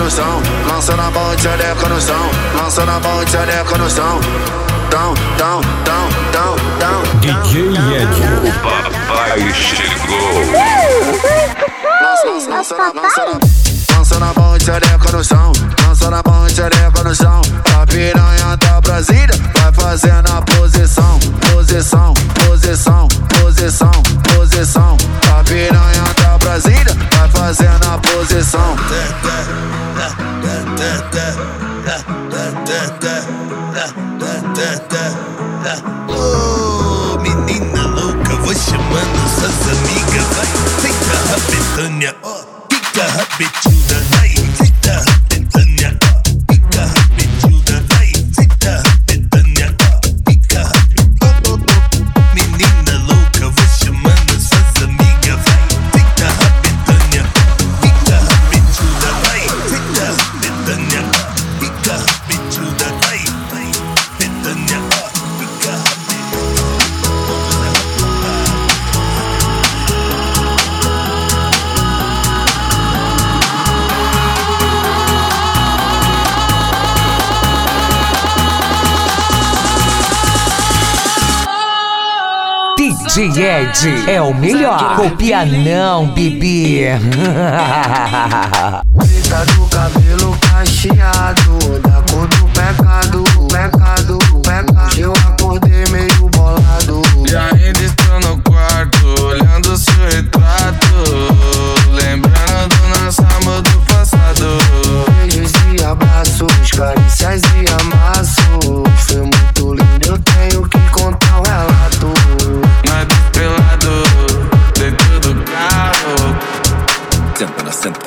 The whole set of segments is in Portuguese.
no chão, lança na mão e xereca no chão, lança na mão e xereca no chão. Down. DJ Ed, o papai chegou. Lança na mão e xereca no chão, lança na mão e xereca no chão. A piranha da Brasília vai fazendo a posição. A piranha da Brasília vai fazendo a posição. Oh, menina louca, vou chamando suas amigas. Vai, senta rabetânia, fica rabetuda. Vai, senta rabetânia, fica rabetuda. Vai, senta rabetânia, fica rabetuda. Menina louca, vou chamando suas amigas. Vai, senta rabetânia, fica rabetuda. Vai, senta rabetânia, fica rabetuda. Vai, betânia. DJ Ed é o melhor. Copia não, bebê. Preta do cabelo cacheado, da cor do pecado. Eu acordei meio bolado. E ainda estou no quarto, olhando seu retrato, lembrando do nosso amor do passado. Beijos e abraços, carícias e amassos. Foi muito lindo, eu tenho que contar o relato. Nós pelado, dentro do carro. Senta na pique.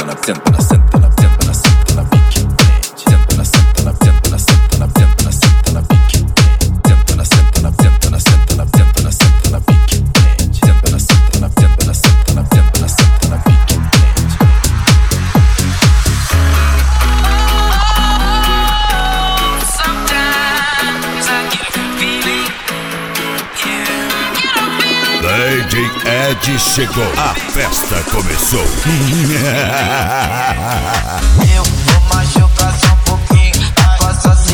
DJ Ed chegou, a festa começou. Eu vou machucar só um pouquinho, passa